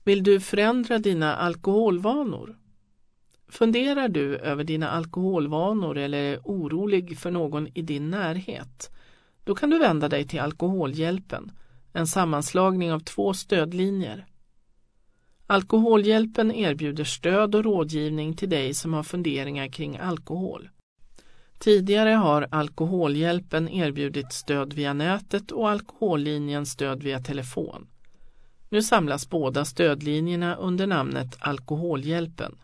Vill du förändra dina alkoholvanor? Funderar du över dina alkoholvanor eller är orolig för någon i din närhet? Då kan du vända dig till Alkoholhjälpen, en sammanslagning av 2 stödlinjer. Alkoholhjälpen erbjuder stöd och rådgivning till dig som har funderingar kring alkohol. Tidigare har Alkoholhjälpen erbjudit stöd via nätet och Alkohollinjen stöd via telefon. Nu samlas båda stödlinjerna under namnet Alkoholhjälpen.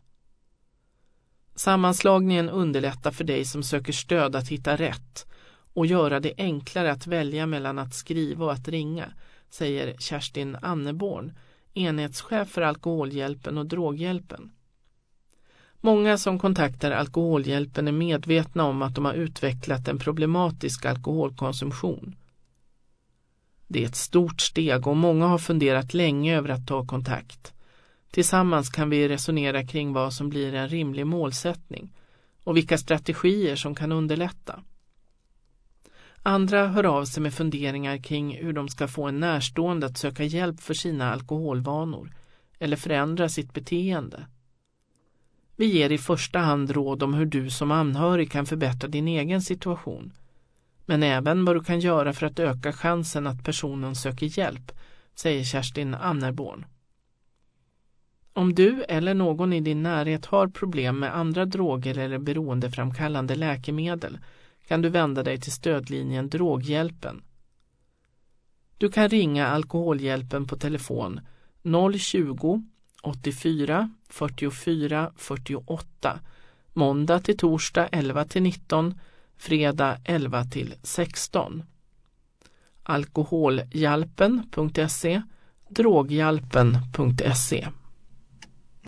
Sammanslagningen underlättar för dig som söker stöd att hitta rätt och göra det enklare att välja mellan att skriva och att ringa, säger Kerstin Anneborn, enhetschef för Alkoholhjälpen och Droghjälpen. Många som kontaktar Alkoholhjälpen är medvetna om att de har utvecklat en problematisk alkoholkonsumtion. Det är ett stort steg och många har funderat länge över att ta kontakt. Tillsammans kan vi resonera kring vad som blir en rimlig målsättning och vilka strategier som kan underlätta. Andra hör av sig med funderingar kring hur de ska få en närstående att söka hjälp för sina alkoholvanor eller förändra sitt beteende. Vi ger i första hand råd om hur du som anhörig kan förbättra din egen situation, men även vad du kan göra för att öka chansen att personen söker hjälp, säger Kerstin Anneborn. Om du eller någon i din närhet har problem med andra droger eller beroendeframkallande läkemedel kan du vända dig till stödlinjen Droghjälpen. Du kan ringa Alkoholhjälpen på telefon 020 84 44 48, måndag till torsdag 11 till 19, fredag 11 till 16. Alkoholhjälpen.se, droghjälpen.se.